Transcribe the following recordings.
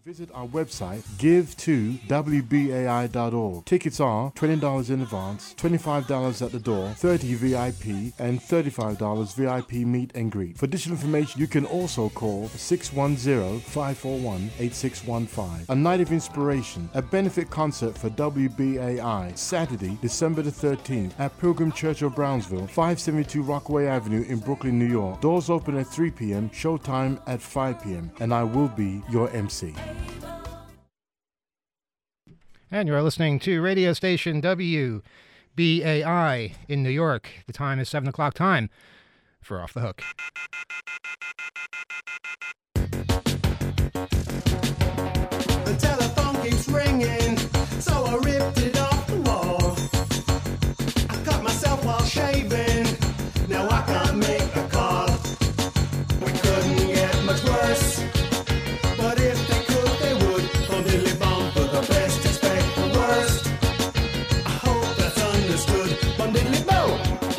Visit our website, give2wbai.org. Tickets are $20 in advance, $25 at the door, $30 VIP, and $35 VIP meet and greet. For additional information, you can also call 610-541-8615. A Night of Inspiration, a benefit concert for WBAI, Saturday, December the 13th at Pilgrim Church of Brownsville, 572 Rockaway Avenue in Brooklyn, New York. Doors open at 3 p.m., showtime at 5 p.m., and I will be your MC. And you are listening to radio station WBAI in New York. The time is 7 o'clock time for Off the Hook. The telephone keeps ringing, so I ripped it off the wall. I cut myself while shaving, now I can't make a call. We couldn't get much worse, but if they could, they would. From Dilly Bomb for the best, expect the worst. I hope that's understood. From Diddly Bow.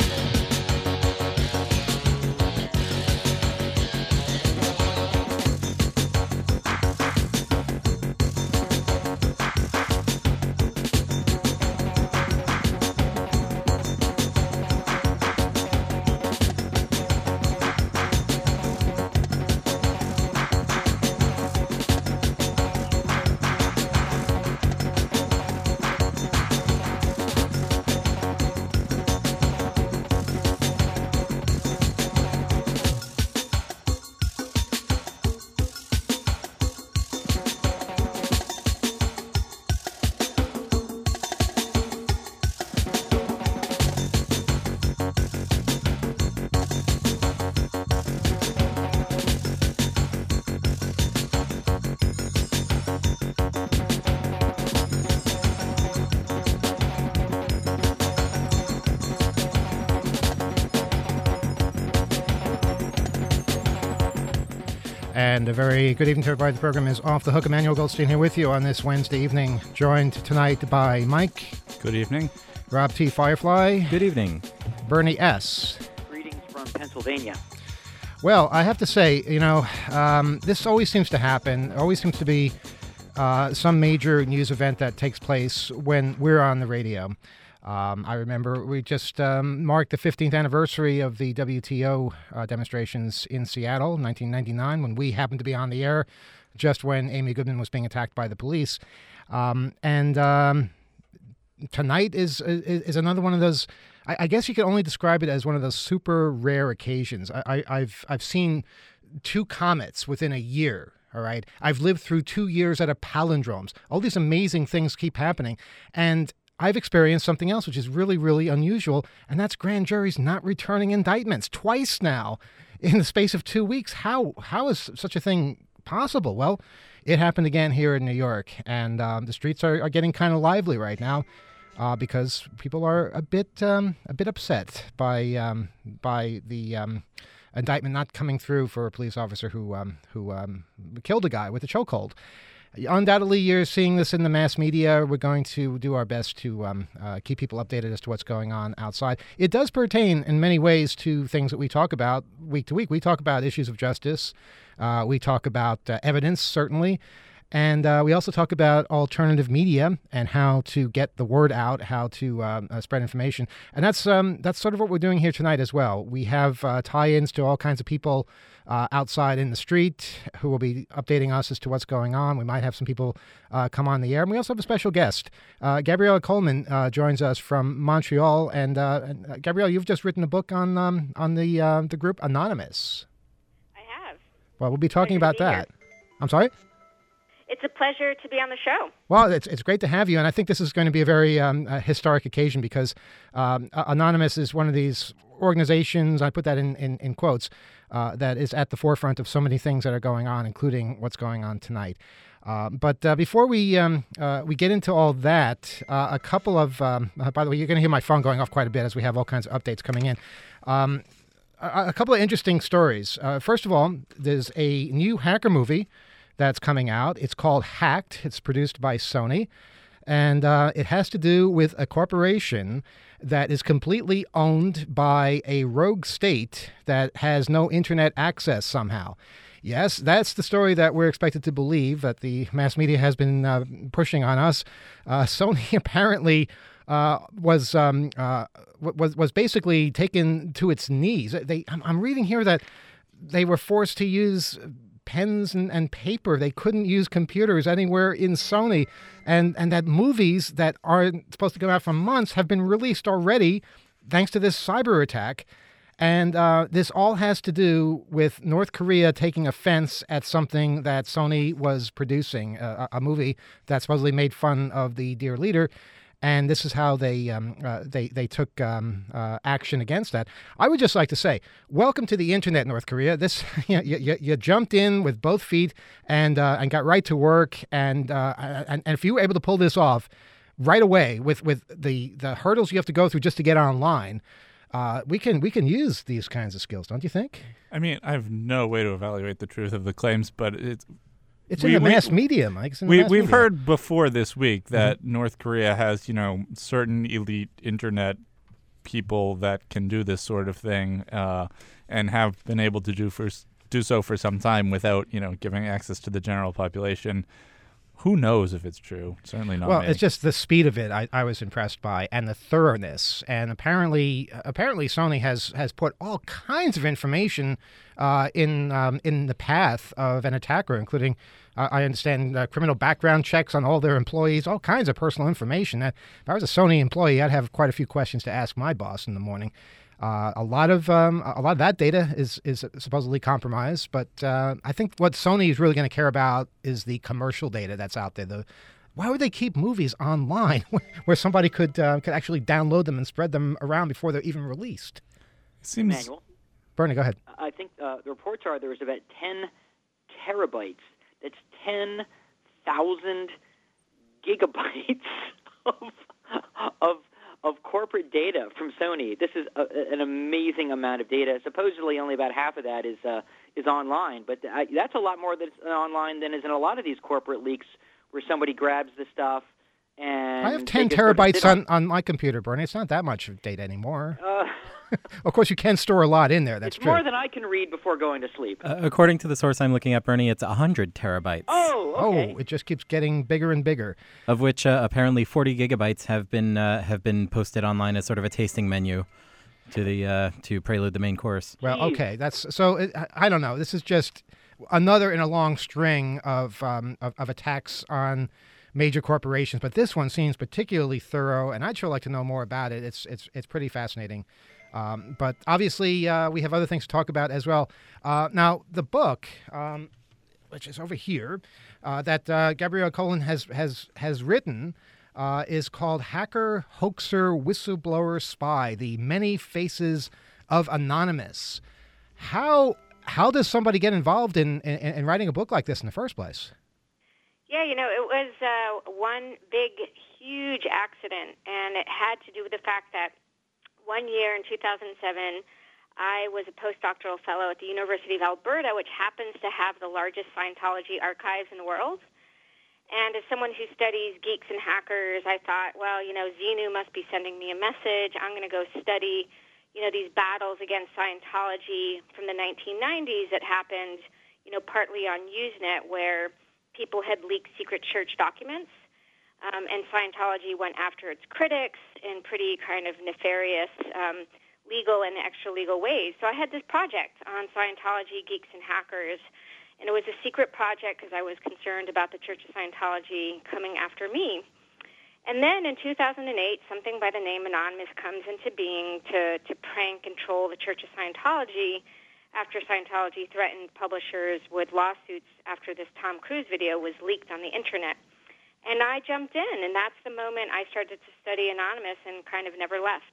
And a very good evening to everybody. The program is Off the Hook. Emmanuel Goldstein here with you on this Wednesday evening, joined tonight by Mike. Good evening. Rob T. Firefly. Good evening. Bernie S. Greetings from Pennsylvania. Well, I have to say, this always seems to happen. Always seems to be some major news event that takes place when we're on the radio. I remember we just marked the 15th anniversary of the WTO demonstrations in Seattle, 1999, when we happened to be on the air just when Amy Goodman was being attacked by the police. Tonight is another one of those. I guess you could only describe it as one of those super rare occasions. I've seen two comets within a year. All right, I've lived through 2 years at a palindromes. All these amazing things keep happening, and I've experienced something else which is really, really unusual, and that's grand juries not returning indictments twice now in the space of 2 weeks. How is such a thing possible? Well, it happened again here in New York, and the streets are getting kind of lively right now because people are a bit upset by the indictment not coming through for a police officer who killed a guy with a chokehold. Undoubtedly, you're seeing this in the mass media. We're going to do our best to keep people updated as to what's going on outside. It does pertain in many ways to things that we talk about week to week. We talk about issues of justice. We talk about evidence, certainly. And we also talk about alternative media and how to get the word out, how to spread information. And that's sort of what we're doing here tonight as well. We have tie-ins to all kinds of people outside in the street who will be updating us as to what's going on. We might have some people come on the air. And we also have a special guest. Gabrielle Coleman joins us from Montreal. And Gabrielle, you've just written a book on the group Anonymous. I have. Well, we'll be talking about that. I'm sorry? It's a pleasure to be on the show. Well, it's great to have you, and I think this is going to be a very historic occasion because Anonymous is one of these organizations, I put that in quotes, that is at the forefront of so many things that are going on, including what's going on tonight. But before we get into all that, a couple of, by the way, you're going to hear my phone going off quite a bit as we have all kinds of updates coming in. A couple of interesting stories. First of all, there's a new hacker movie that's coming out. It's called Hacked. It's produced by Sony. And it has to do with a corporation that is completely owned by a rogue state that has no internet access somehow. Yes, that's the story that we're expected to believe that the mass media has been pushing on us. Sony apparently was basically taken to its knees. I'm reading here that they were forced to use pens and paper. They couldn't use computers anywhere in Sony, and that movies that aren't supposed to come out for months have been released already thanks to this cyber attack. And this all has to do with North Korea taking offense at something that Sony was producing, a movie that supposedly made fun of the dear leader. And this is how they took action against that. I would just like to say, welcome to the internet, North Korea. This you jumped in with both feet and got right to work. And if you were able to pull this off right away with the hurdles you have to go through just to get online, we can use these kinds of skills, don't you think? I mean, I have no way to evaluate the truth of the claims, but it's in the mass media, Mike. We've heard before this week that North Korea has, certain elite internet people that can do this sort of thing, and have been able to do so for some time without, giving access to the general population. Who knows if it's true? Certainly not. Well, me. It's just the speed of it I was impressed by, and the thoroughness. And apparently Sony has put all kinds of information in the path of an attacker, including I understand criminal background checks on all their employees, all kinds of personal information. That if I was a Sony employee, I'd have quite a few questions to ask my boss in the morning. A lot of that data is supposedly compromised, but I think what Sony is really going to care about is the commercial data that's out there. Why would they keep movies online where somebody could actually download them and spread them around before they're even released? It seems. Manuel, Bernie, go ahead. I think the reports are there's about 10 terabytes. That's 10,000 gigabytes of corporate data from Sony. This is an amazing amount of data. Supposedly, only about half of that is online, but that's a lot more that's online than is in a lot of these corporate leaks, where somebody grabs the stuff and I have 10 terabytes on my computer, Bernie. It's not that much data anymore. Of course, you can store a lot in there. That's it's true. more than I can read before going to sleep. According to the source I'm looking at, Bernie, it's 100 terabytes. Oh, okay. Oh, it just keeps getting bigger and bigger. Of which apparently 40 gigabytes have been posted online as sort of a tasting menu to prelude the main course. Well, okay, I don't know. This is just another in a long string of attacks on major corporations, but this one seems particularly thorough, and I'd sure like to know more about it. It's pretty fascinating. But obviously, we have other things to talk about as well. Now, the book, which is over here, that Gabrielle Colin has written, is called "Hacker, Hoaxer, Whistleblower, Spy: The Many Faces of Anonymous." How does somebody get involved in writing a book like this in the first place? Yeah, it was one big, huge accident, and it had to do with the fact that one year in 2007, I was a postdoctoral fellow at the University of Alberta, which happens to have the largest Scientology archives in the world. And as someone who studies geeks and hackers, I thought, well, Xenu must be sending me a message. I'm going to go study, these battles against Scientology from the 1990s that happened, partly on Usenet, where people had leaked secret church documents. And Scientology went after its critics in pretty kind of nefarious legal and extra-legal ways. So I had this project on Scientology, geeks, and hackers, and it was a secret project because I was concerned about the Church of Scientology coming after me. And then in 2008, something by the name Anonymous comes into being to prank and troll the Church of Scientology after Scientology threatened publishers with lawsuits after this Tom Cruise video was leaked on the Internet. And I jumped in, and that's the moment I started to study Anonymous and kind of never left.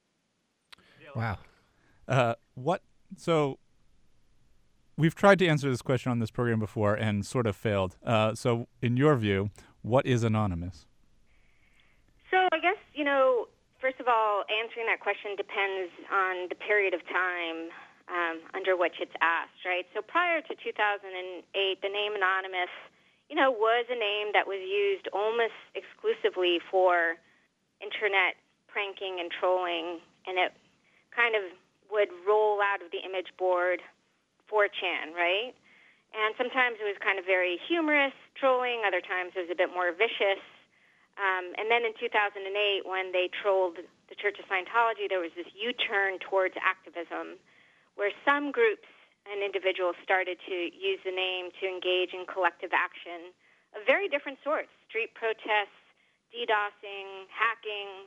Wow. So we've tried to answer this question on this program before and sort of failed. So in your view, what is Anonymous? So I guess, first of all, answering that question depends on the period of time under which it's asked, right? So prior to 2008, the name Anonymous was a name that was used almost exclusively for Internet pranking and trolling, and it kind of would roll out of the image board 4chan, right? And sometimes it was kind of very humorous trolling. Other times it was a bit more vicious. And then in 2008, when they trolled the Church of Scientology, there was this U-turn towards activism where some groups and individuals started to use the name to engage in collective action of very different sorts: street protests, DDoSing, hacking.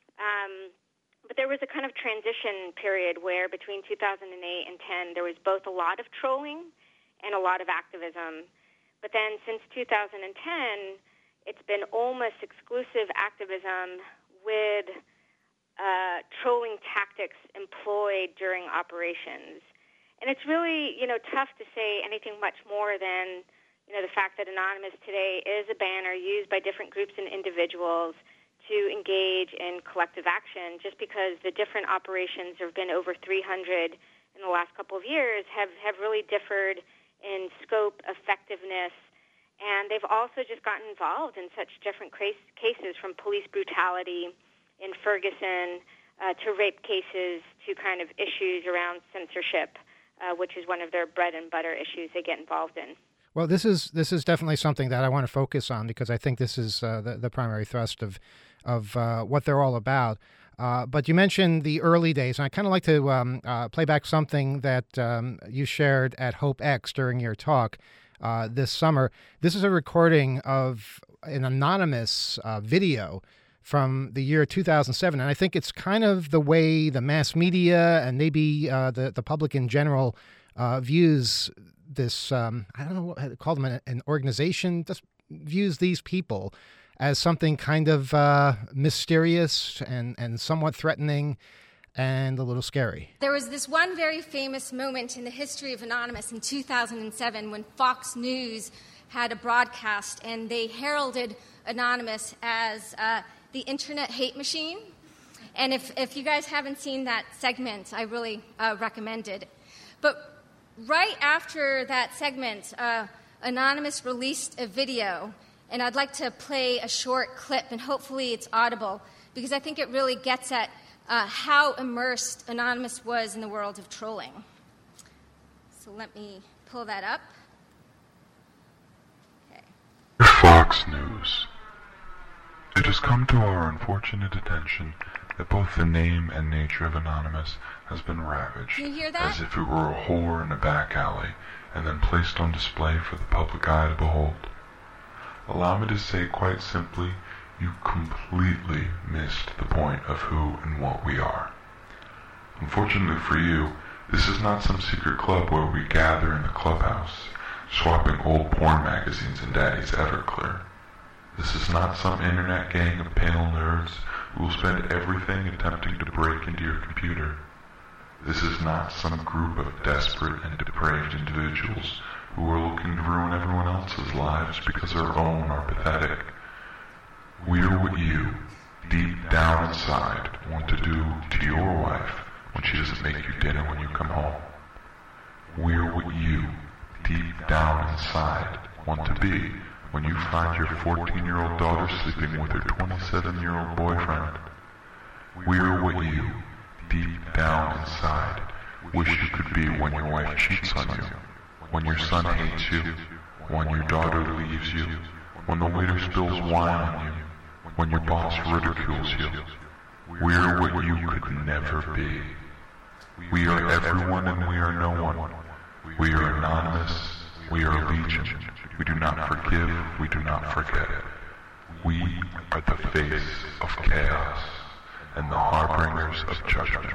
But there was a kind of transition period where between 2008 and 10, there was both a lot of trolling and a lot of activism. But then since 2010, it's been almost exclusive activism with trolling tactics employed during operations. And it's really, tough to say anything much more than, the fact that Anonymous today is a banner used by different groups and individuals to engage in collective action, just because the different operations, there have been over 300 in the last couple of years, have really differed in scope, effectiveness, and they've also just gotten involved in such different cases, from police brutality in Ferguson to rape cases to kind of issues around censorship, which is one of their bread and butter issues they get involved in. Well, this is definitely something that I want to focus on, because I think this is the primary thrust of what they're all about. But you mentioned the early days, and I kind of like to play back something that you shared at Hope X during your talk this summer. This is a recording of an anonymous video from the year 2007, and I think it's kind of the way the mass media and maybe the public in general views this, I don't know what to call them, an organization, just views these people as something kind of mysterious and somewhat threatening and a little scary. There was this one very famous moment in the history of Anonymous in 2007 when Fox News had a broadcast, and they heralded Anonymous as the internet hate machine. And if you guys haven't seen that segment, I really recommend it. But right after that segment, Anonymous released a video, and I'd like to play a short clip, and hopefully it's audible, because I think it really gets at how immersed Anonymous was in the world of trolling. So let me pull that up. Okay. Fox News. It has come to our unfortunate attention that both the name and nature of Anonymous has been ravaged, Can you hear that? as if it were a whore in a back alley, and then placed on display for the public eye to behold. Allow me to say quite simply, you completely missed the point of who and what we are. Unfortunately for you, this is not some secret club where we gather in a clubhouse, swapping old porn magazines and Daddy's Everclear. This is not some internet gang of pale nerds who will spend everything attempting to break into your computer. This is not some group of desperate and depraved individuals who are looking to ruin everyone else's lives because their own are pathetic. We're what you, deep down inside, want to do to your wife when she doesn't make you dinner when you come home. We're what you, deep down inside, want to be when you find your 14-year-old daughter sleeping with her 27-year-old boyfriend. We're what you, deep down inside, wish you could be when your wife cheats on you, when your son hates you, when your daughter leaves you, when the waiter spills wine on you, when your boss ridicules you. We're what you could never be. We are everyone and we are no one. We are anonymous. We are legion. We do not forgive. We do not forget. We are the face of chaos and the harbingers of judgment.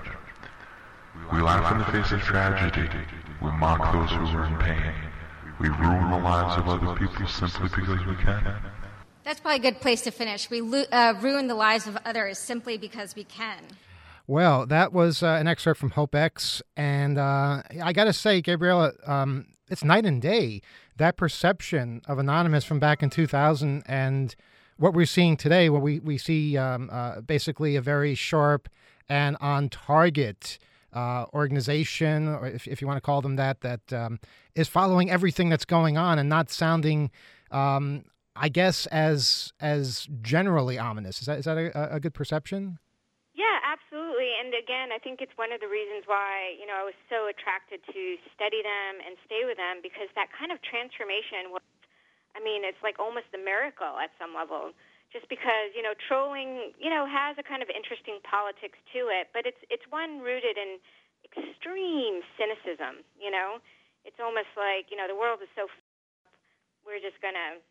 We laugh in the face of tragedy. We mock those who are in pain. We ruin the lives of other people simply because we can. That's probably a good place to finish. We ruin the lives of others simply because we can. Well, that was an excerpt from Hope X, and I got to say, Gabriella, it's night and day, that perception of Anonymous from back in 2000 and what we're seeing today, where we see basically a very sharp and on-target organization, or if you want to call them that is following everything that's going on and not sounding, I guess, as generally ominous. Is that a good perception? Yeah, absolutely. And again, I think it's one of the reasons why, I was so attracted to study them and stay with them, because that kind of transformation was, it's like almost a miracle at some level. Just because, trolling, has a kind of interesting politics to it, but it's one rooted in extreme cynicism, It's almost like, the world is so f***ed up, we're just going to,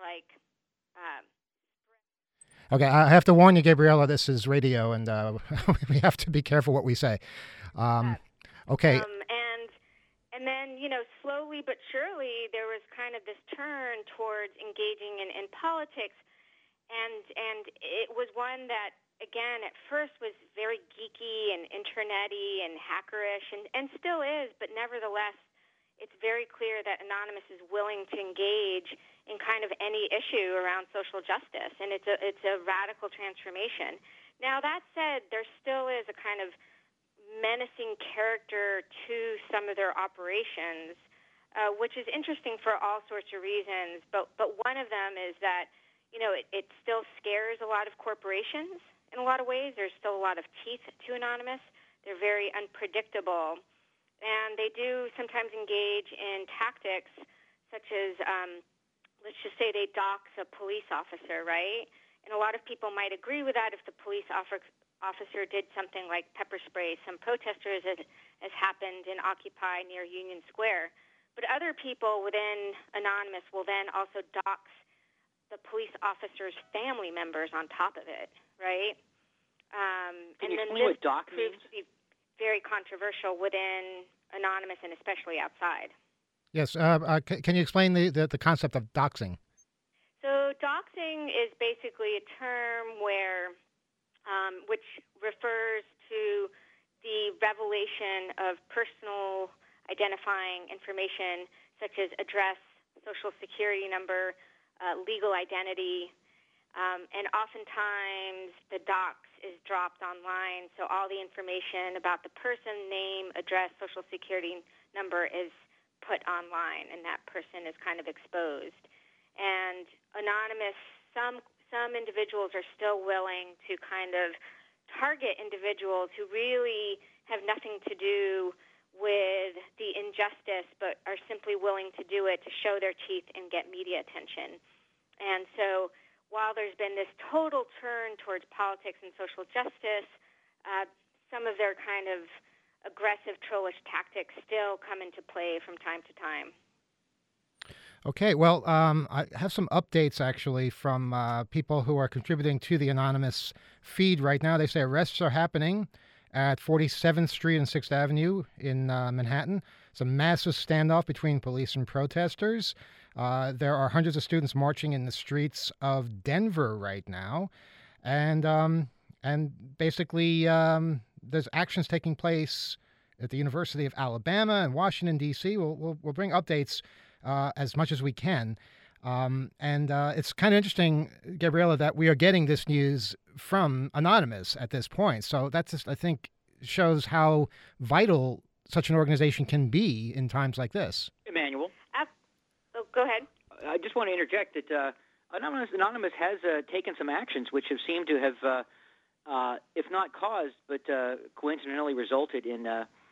Okay, I have to warn you, Gabriella, this is radio, and we have to be careful what we say. Okay. And then, slowly but surely, there was kind of this turn towards engaging in politics, and it was one that, again, at first was very geeky and internet-y and hackerish, and still is, but nevertheless, it's very clear that Anonymous is willing to engage in kind of any issue around social justice, and it's a radical transformation. Now, that said, there still is a kind of menacing character to some of their operations, which is interesting for all sorts of reasons, but one of them is that, it still scares a lot of corporations in a lot of ways. There's still a lot of teeth to Anonymous. They're very unpredictable, and they do sometimes engage in tactics such as, let's just say they dox a police officer, right? And a lot of people might agree with that if the police officer did something like pepper spray some protesters, as happened in Occupy near Union Square. But other people within Anonymous will then also dox the police officer's family members on top of it, right? Can you and then explain what this dox proves means? to be very controversial within Anonymous and especially outside. Yes. Can you explain the concept of doxing? So doxing is basically a term where, which refers to the revelation of personal identifying information such as address, social security number, legal identity, and oftentimes the dox is dropped online, so all the information about the person, name, address, social security number is put online, and that person is kind of exposed. And Anonymous, some individuals are still willing to kind of target individuals who really have nothing to do with the injustice, but are simply willing to do it to show their teeth and get media attention. And so while there's been this total turn towards politics and social justice, some of their kind of aggressive trollish tactics still come into play from time to time. Okay, well, I have some updates actually from people who are contributing to the Anonymous feed right now. They say arrests are happening at 47th Street and 6th Avenue in Manhattan. It's a massive standoff between police and protesters. There are hundreds of students marching in the streets of Denver right now, and basically there's actions taking place at the University of Alabama and Washington D.C. We'll bring updates as much as we can, and it's kind of interesting, Gabriella, that we are getting this news from Anonymous at this point. So that's just, I think, shows how vital such an organization can be in times like this. Emmanuel? Go ahead. I just want to interject that Anonymous has taken some actions which have seemed to have, if not caused, but coincidentally resulted in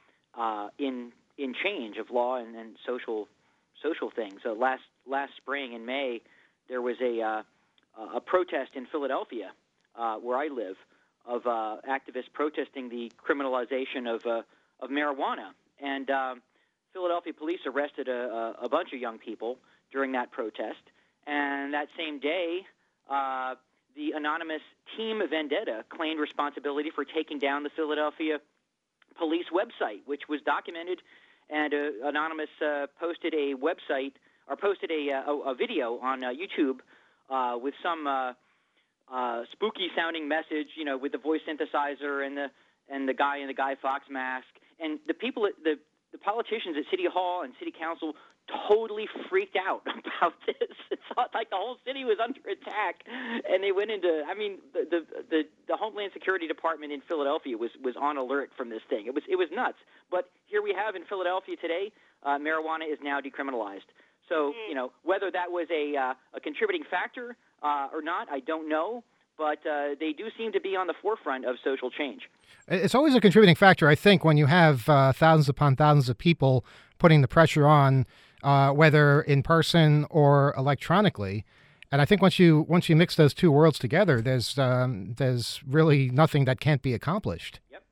change of law and social things. Last spring in May, there was a protest in Philadelphia, where I live, of activists protesting the criminalization of marijuana, and Philadelphia police arrested a bunch of young people during that protest. And that same day, the Anonymous Team Vendetta claimed responsibility for taking down the Philadelphia police website, which was documented. And Anonymous posted a website, or posted a video on YouTube with some spooky-sounding message, with the voice synthesizer and the guy in the Guy Fawkes mask. And the people, the politicians at City Hall and City Council totally freaked out about this. It felt like the whole city was under attack, and they went into. I mean, the Homeland Security Department in Philadelphia was on alert from this thing. It was nuts. But here we have in Philadelphia today, marijuana is now decriminalized. So whether that was a contributing factor or not, I don't know. but they do seem to be on the forefront of social change. It's always a contributing factor, I think, when you have thousands upon thousands of people putting the pressure on, whether in person or electronically. And I think once you mix those two worlds together, there's really nothing that can't be accomplished. Yep.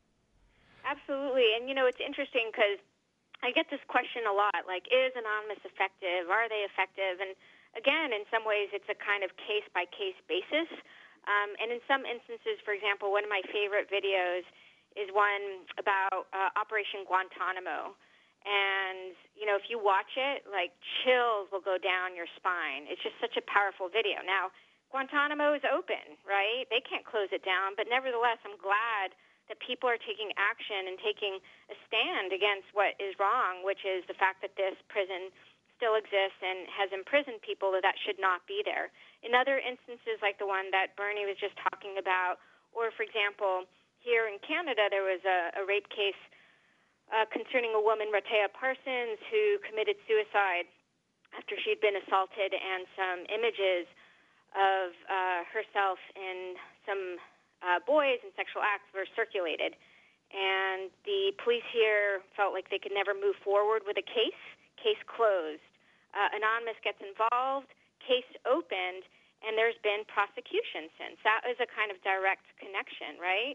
Absolutely. And, it's interesting because I get this question a lot, like, is Anonymous effective? Are they effective? And, again, in some ways, it's a kind of case-by-case basis. And in some instances, for example, one of my favorite videos is one about Operation Guantanamo. And, if you watch it, like, chills will go down your spine. It's just such a powerful video. Now, Guantanamo is open, right? They can't close it down. But nevertheless, I'm glad that people are taking action and taking a stand against what is wrong, which is the fact that this prison still exists and has imprisoned people that should not be there. In other instances, like the one that Bernie was just talking about, or, for example, here in Canada, there was a rape case concerning a woman, Ratea Parsons, who committed suicide after she'd been assaulted, and some images of herself and some boys in sexual acts were circulated. And the police here felt like they could never move forward with a case closed. Anonymous gets involved, case opened, and there's been prosecution since. That is a kind of direct connection, right?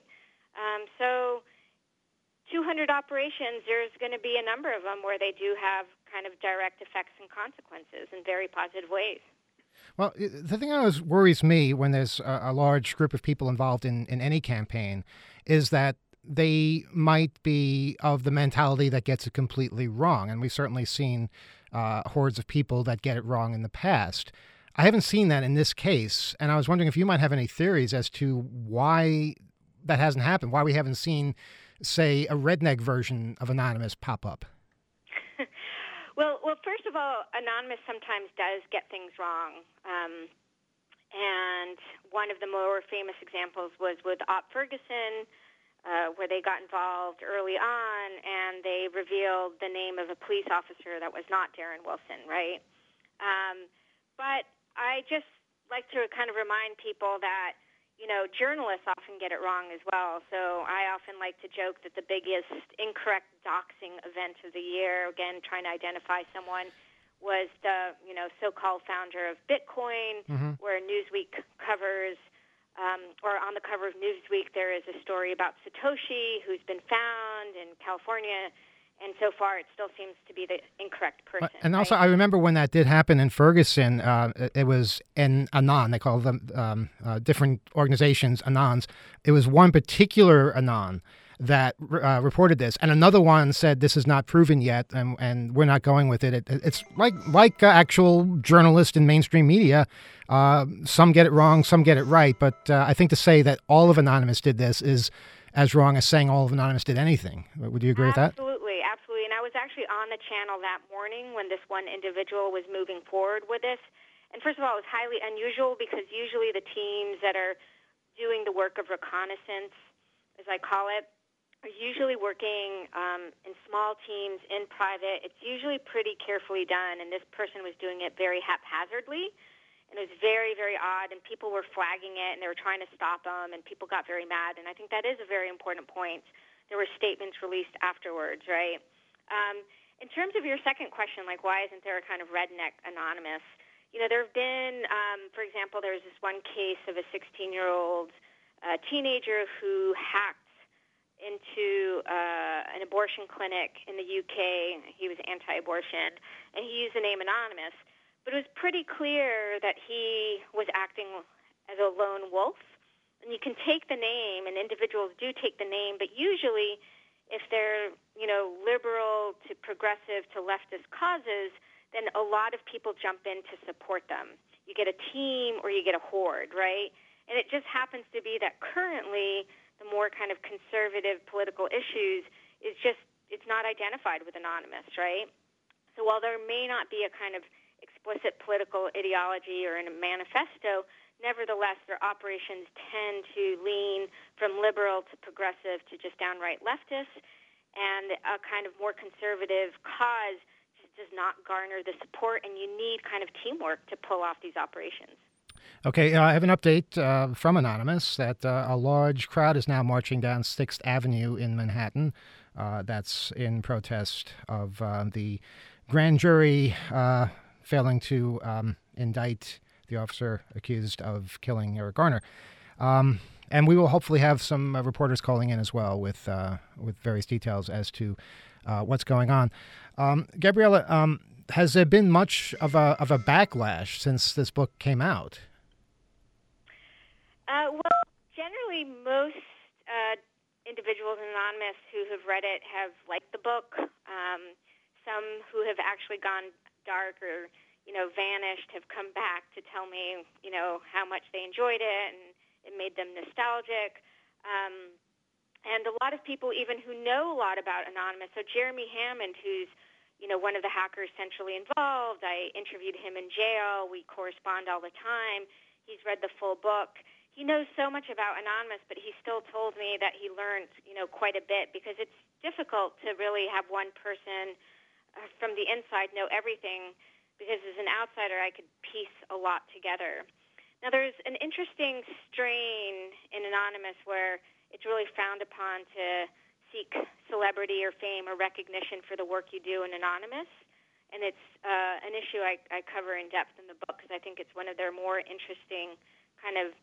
So 200 operations, there's going to be a number of them where they do have kind of direct effects and consequences in very positive ways. Well, the thing that always worries me when there's a large group of people involved in any campaign is that they might be of the mentality that gets it completely wrong. And we've certainly seen hordes of people that get it wrong in the past. I haven't seen that in this case, and I was wondering if you might have any theories as to why that hasn't happened, why we haven't seen, say, a redneck version of Anonymous pop up. Well, first of all, Anonymous sometimes does get things wrong. And one of the more famous examples was with Op Ferguson, where they got involved early on, and they revealed the name of a police officer that was not Darren Wilson, right? But I just like to kind of remind people that, journalists often get it wrong as well. So I often like to joke that the biggest incorrect doxing event of the year, again, trying to identify someone, was the, so-called founder of Bitcoin, where Newsweek covers, or on the cover of Newsweek, there is a story about Satoshi, who's been found in California. And so far, it still seems to be the incorrect person. And also, I remember when that did happen in Ferguson, it was an Anon. They call them different organizations, Anons. It was one particular Anon that reported this, and another one said this is not proven yet, and we're not going with it. It's like actual journalists in mainstream media. Some get it wrong, some get it right. But I think to say that all of Anonymous did this is as wrong as saying all of Anonymous did anything. Would you agree with that? Absolutely. And I was actually on the channel that morning when this one individual was moving forward with this. And first of all, it was highly unusual because usually the teams that are doing the work of reconnaissance, as I call it, are usually working in small teams, in private. It's usually pretty carefully done, and this person was doing it very haphazardly. And it was very, very odd, and people were flagging it, and they were trying to stop them, and people got very mad. And I think that is a very important point. There were statements released afterwards, right? In terms of your second question, like why isn't there a kind of redneck Anonymous? There have been, for example, there was this one case of a 16-year-old teenager who hacked into an abortion clinic in the UK. He was anti-abortion, and he used the name Anonymous. But it was pretty clear that he was acting as a lone wolf. And you can take the name, and individuals do take the name, but usually if they're, liberal to progressive to leftist causes, then a lot of people jump in to support them. You get a team or you get a horde, right? And it just happens to be that currently the more kind of conservative political issues it's not identified with Anonymous, right? So while there may not be a kind of explicit political ideology or in a manifesto, nevertheless, their operations tend to lean from liberal to progressive to just downright leftist, and a kind of more conservative cause just does not garner the support, and you need kind of teamwork to pull off these operations. Okay, I have an update from Anonymous that a large crowd is now marching down 6th Avenue in Manhattan. That's in protest of the grand jury failing to indict the officer accused of killing Eric Garner. And we will hopefully have some reporters calling in as well with various details as to what's going on. Gabriella, has there been much of a backlash since this book came out? Well, generally, most individuals in Anonymous who have read it have liked the book. Some who have actually gone dark or, vanished have come back to tell me, how much they enjoyed it and it made them nostalgic. And a lot of people even who know a lot about Anonymous. So Jeremy Hammond, who's, one of the hackers centrally involved, I interviewed him in jail. We correspond all the time. He's read the full book. He knows so much about Anonymous, but he still told me that he learned, quite a bit because it's difficult to really have one person from the inside know everything because as an outsider, I could piece a lot together. Now, there's an interesting strain in Anonymous where it's really frowned upon to seek celebrity or fame or recognition for the work you do in Anonymous. And it's an issue I cover in depth in the book because I think it's one of their more interesting kind of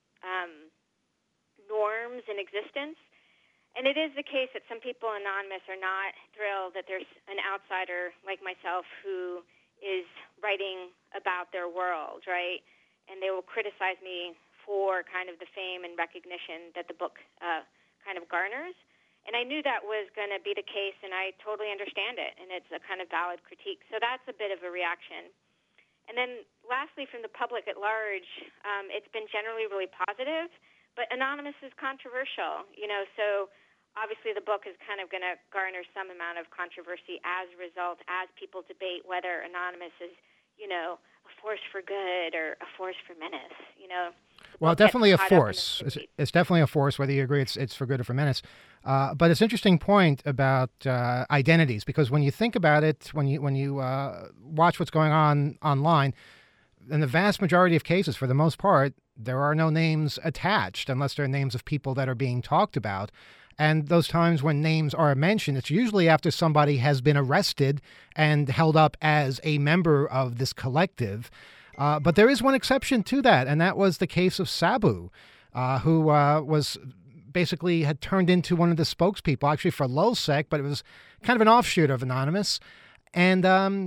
norms in existence. And it is the case that some people in Anonymous are not thrilled that there's an outsider like myself who is writing about their world, right? And they will criticize me for kind of the fame and recognition that the book kind of garners. And I knew that was going to be the case, and I totally understand it, and it's a kind of valid critique. So that's a bit of a reaction. And then lastly, from the public at large, it's been generally really positive, but Anonymous is controversial, so obviously the book is kind of going to garner some amount of controversy as a result, as people debate whether Anonymous is, a force for good or a force for menace, Well, definitely a force. It's definitely a force, whether you agree it's for good or for menace. But it's an interesting point about identities, because when you think about it, when you watch what's going on online, in the vast majority of cases, for the most part, there are no names attached unless they're names of people that are being talked about. And those times when names are mentioned, it's usually after somebody has been arrested and held up as a member of this collective. But there is one exception to that, and that was the case of Sabu, who was basically had turned into one of the spokespeople, actually for LulzSec, but it was kind of an offshoot of Anonymous. And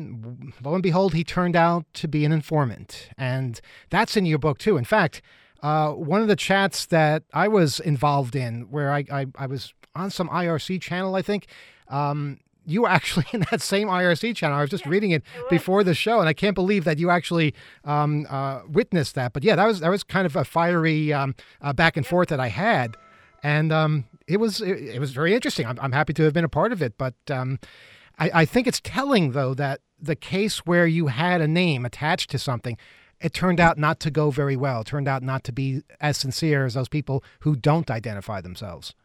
lo and behold, he turned out to be an informant. And that's in your book, too. In fact, one of the chats that I was involved in, where I was on some IRC channel, I think, you were actually in that same IRC channel. I was just reading it before the show, and I can't believe that you actually witnessed that. But yeah, that was kind of a fiery back and forth that I had, and it was very interesting. I'm happy to have been a part of it, but I think it's telling though that the case where you had a name attached to something, it turned out not to go very well. It turned out not to be as sincere as those people who don't identify themselves.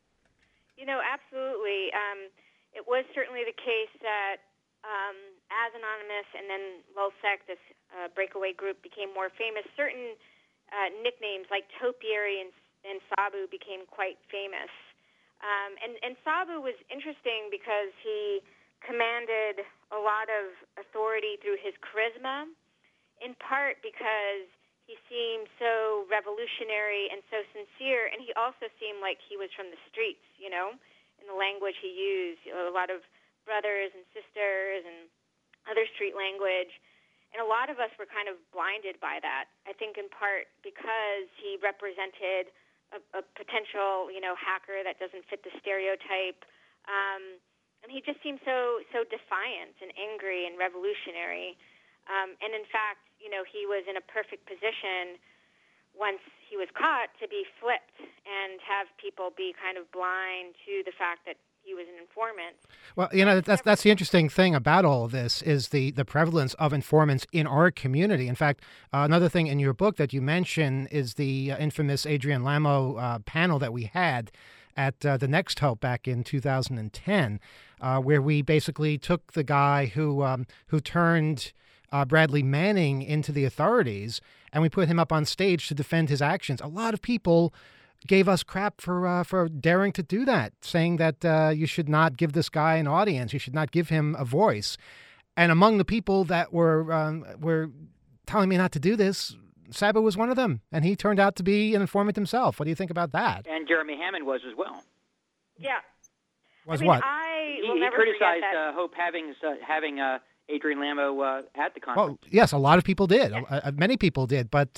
Absolutely. It was certainly the case that as Anonymous and then LulzSec, this breakaway group, became more famous, certain nicknames like Topiary and Sabu became quite famous. And Sabu was interesting because he commanded a lot of authority through his charisma, in part because he seemed so revolutionary and so sincere, and he also seemed like he was from the streets, in the language he used, a lot of brothers and sisters and other street language. And a lot of us were kind of blinded by that, I think in part because he represented a potential, hacker that doesn't fit the stereotype. And he just seemed so defiant and angry and revolutionary. And in fact, he was in a perfect position once he was caught to be flipped and have people be kind of blind to the fact that he was an informant. Well, that's the interesting thing about all of this is the prevalence of informants in our community. In fact, another thing in your book that you mention is the infamous Adrian Lamo panel that we had at the Next Hope back in 2010, where we basically took the guy who turned Bradley Manning into the authorities and we put him up on stage to defend his actions. A lot of people gave us crap for daring to do that, saying that you should not give this guy an audience, you should not give him a voice. And among the people that were telling me not to do this, Saba was one of them, and he turned out to be an informant himself. What do you think about that? And Jeremy Hammond was as well. Yeah. Was what? He criticized Hope having Adrian Lambo at the conference. Well, yes, a lot of people did. Many people did. But,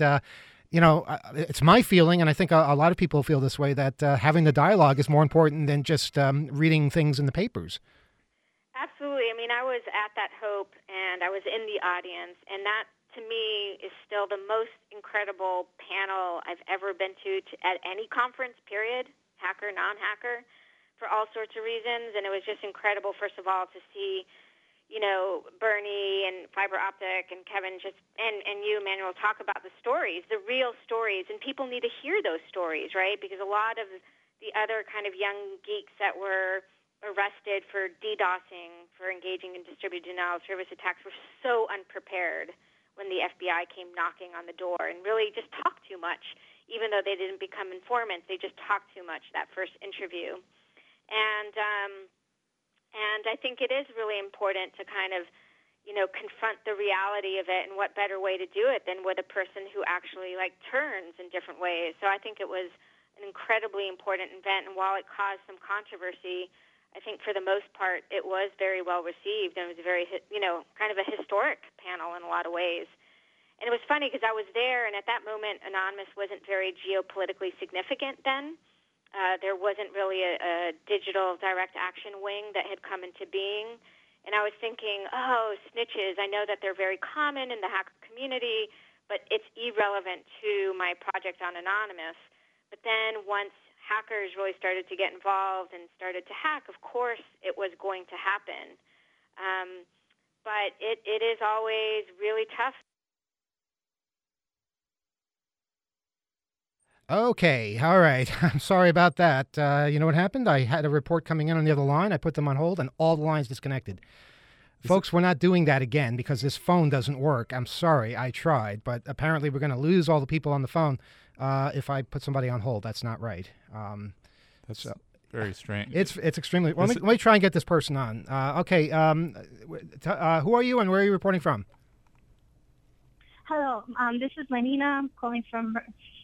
it's my feeling, and I think a lot of people feel this way, that having the dialogue is more important than just reading things in the papers. Absolutely. I mean, I was at that Hope, and I was in the audience, and that, to me, is still the most incredible panel I've ever been to at any conference, period, hacker, non-hacker, for all sorts of reasons. And it was just incredible, first of all, to see, Bernie and Fiber Optic and Kevin and you, Emmanuel, talk about the stories, the real stories. And people need to hear those stories, right? Because a lot of the other kind of young geeks that were arrested for DDoSing, for engaging in distributed denial of service attacks, were so unprepared when the FBI came knocking on the door and really just talked too much. Even though they didn't become informants, they just talked too much that first interview. And I think it is really important to kind of, confront the reality of it, and what better way to do it than with a person who actually, turns in different ways. So I think it was an incredibly important event, and while it caused some controversy, I think for the most part it was very well received, and it was very, kind of a historic panel in a lot of ways. And it was funny because I was there, and at that moment Anonymous wasn't very geopolitically significant then. There wasn't really a digital direct action wing that had come into being. And I was thinking, oh, snitches, I know that they're very common in the hacker community, but it's irrelevant to my project on Anonymous. But then once hackers really started to get involved and started to hack, of course it was going to happen. But it is always really tough. Okay, all right. I'm sorry about that. You know what happened? I had a report coming in on the other line. I put them on hold, and all the lines disconnected. Folks, we're not doing that again because this phone doesn't work. I'm sorry. I tried, but apparently we're going to lose all the people on the phone if I put somebody on hold. That's not right. That's very strange. It's extremely... Well, let me try and get this person on. Okay, who are you and where are you reporting from? Hello, this is Lenina. I'm calling from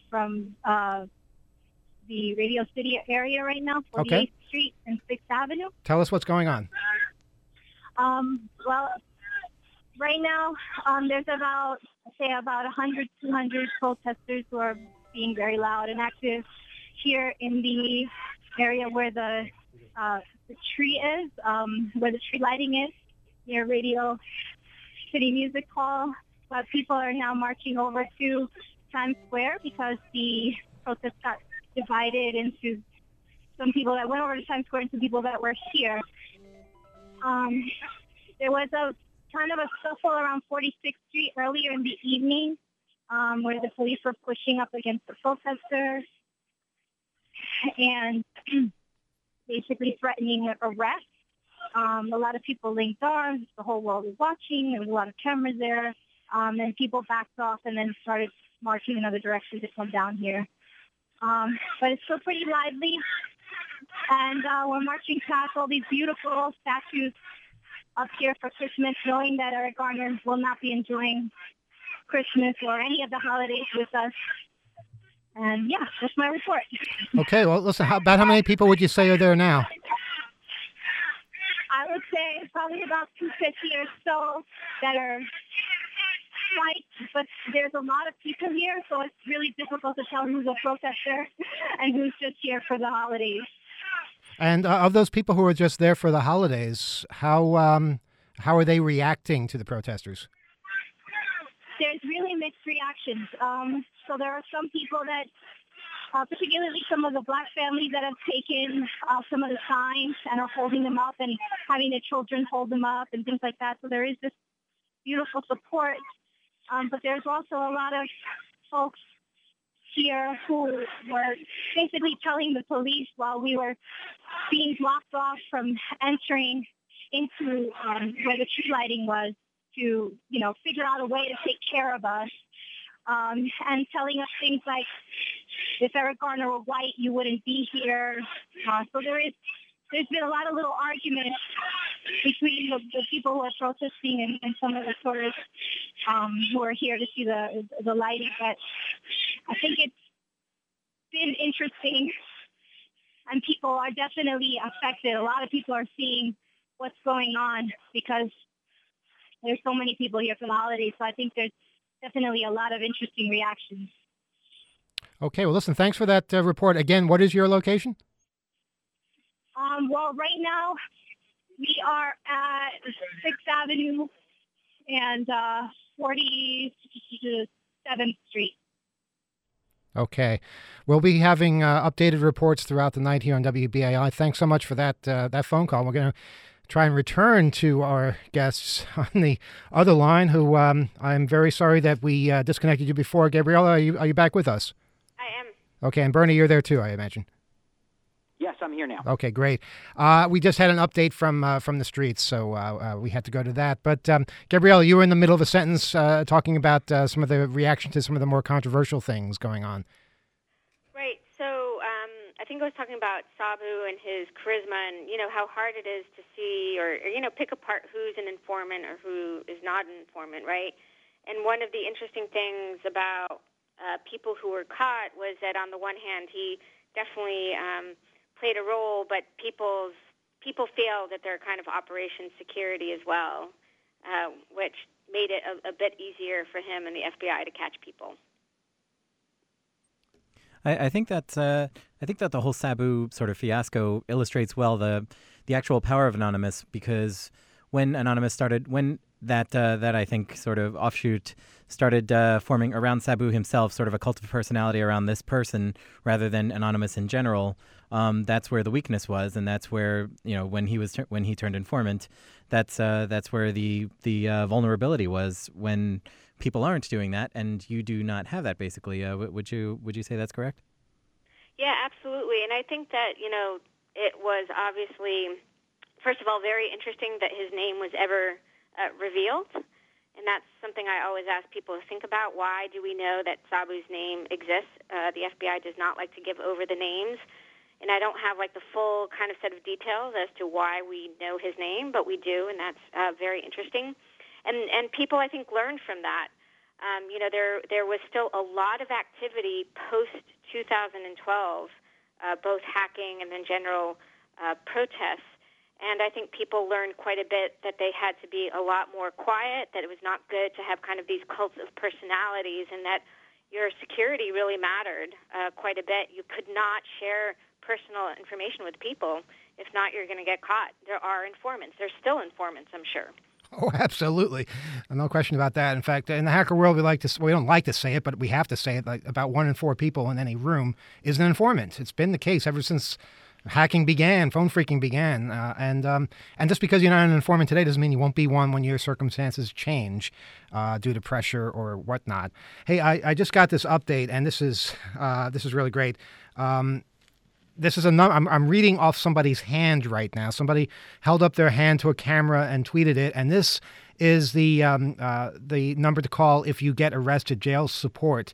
the Radio City area right now, 48th Street and 6th Avenue. Tell us what's going on. Well, right now there's about 100, 200 protesters who are being very loud and active here in the area where the tree is, where the tree lighting is, near Radio City Music Hall. But people are now marching over to Times Square because the protest got divided into some people that went over to Times Square and some people that were here. There was a kind of a scuffle around 46th Street earlier in the evening where the police were pushing up against the protesters and basically threatening arrest. A lot of people linked arms. The whole world was watching. There was a lot of cameras there. And people backed off and then started marching in other directions to come down here. But it's still pretty lively. And we're marching past all these beautiful statues up here for Christmas, knowing that Eric Garner will not be enjoying Christmas or any of the holidays with us. And yeah, that's my report. Okay, well, listen, how many people would you say are there now? I would say probably about 250 or so that are white, but there's a lot of people here, so it's really difficult to tell who's a protester and who's just here for the holidays. And of those people who are just there for the holidays, how are they reacting to the protesters? There's really mixed reactions. So there are some people that, particularly some of the black families that have taken some of the signs and are holding them up and having their children hold them up and things like that. So there is this beautiful support. But there's also a lot of folks here who were basically telling the police while we were being blocked off from entering into where the tree lighting was to, figure out a way to take care of us. and telling us things like, if Eric Garner were white, you wouldn't be here. So there's been a lot of little arguments between the people who are protesting and some of the tourists who are here to see the lighting. But I think it's been interesting, and people are definitely affected. A lot of people are seeing what's going on because there's so many people here for the holidays. So I think there's definitely a lot of interesting reactions. Okay, well, listen, thanks for that report. Again, what is your location? Well, right now we are at 6th Avenue and 47th Street. Okay. We'll be having updated reports throughout the night here on WBAI. Thanks so much for that phone call. We're going to try and return to our guests on the other line, who I'm very sorry that we disconnected you before. Gabriella, are you back with us? I am. Okay, and Bernie, you're there too, I imagine. Yes, I'm here now. Okay, great. We just had an update from the streets, so we had to go to that. But Gabriella, you were in the middle of a sentence talking about some of the reaction to some of the more controversial things going on. Right. So I think I was talking about Sabu and his charisma, and how hard it is to see or pick apart who's an informant or who is not an informant, right? And one of the interesting things about people who were caught was that on the one hand, he definitely played a role, but people feel that they're kind of operation security as well, which made it a bit easier for him and the FBI to catch people. I think that the whole Sabu sort of fiasco illustrates well the actual power of Anonymous, because when Anonymous started, when that I think sort of offshoot started forming around Sabu himself, sort of a cult of personality around this person rather than Anonymous in general. That's where the weakness was, and that's where when he turned informant, that's where the vulnerability was, when people aren't doing that, and you do not have that. Basically, would you say that's correct? Yeah, absolutely. And I think that it was obviously, first of all, very interesting that his name was ever revealed. And that's something I always ask people to think about. Why do we know that Sabu's name exists? The FBI does not like to give over the names. And I don't have the full kind of set of details as to why we know his name, but we do, and that's very interesting. And people, I think, learned from that. There was still a lot of activity post-2012, both hacking and then general protests. And I think people learned quite a bit that they had to be a lot more quiet, that it was not good to have kind of these cults of personalities, and that your security really mattered quite a bit. You could not share personal information with people. If not, you're going to get caught. There are informants. There's still informants, I'm sure. Oh, absolutely. No question about that. In fact, in the hacker world, we don't like to say it, but we have to say it. About 1 in 4 people in any room is an informant. It's been the case ever since hacking began, phone phreaking began. And just because you're not an informant today doesn't mean you won't be one when your circumstances change due to pressure or whatnot. Hey, I just got this update, and this is really great. This is I'm reading off somebody's hand right now. Somebody held up their hand to a camera and tweeted it, and this is the number to call if you get arrested. Jail support,